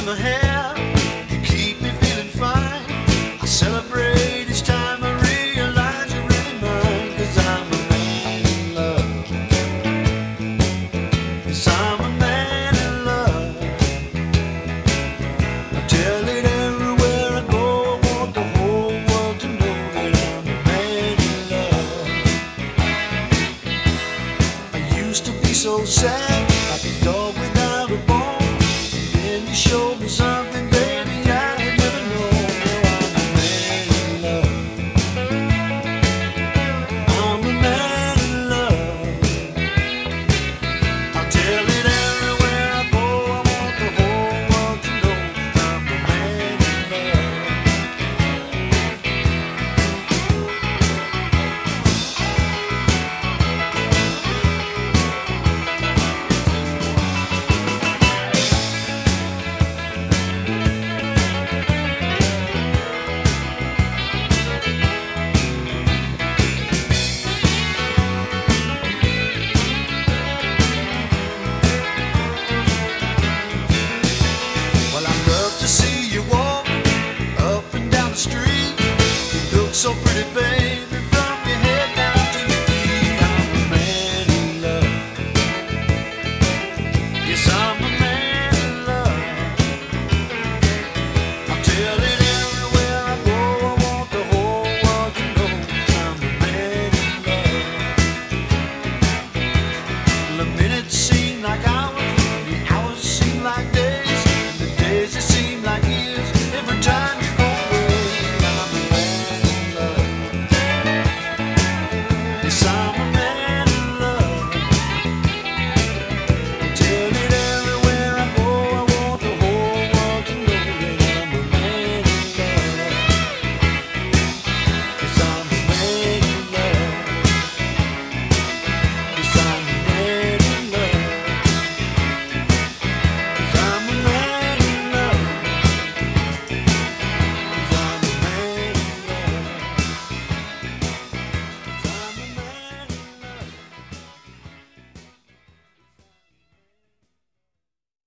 my hair. You keep me feeling fine. I celebrate each time I realize you're really mine. 'Cause I'm a man in love. 'Cause I'm a man in love. I tell it everywhere I go. I want the whole world to know that I'm a man in love. I used to be so sad.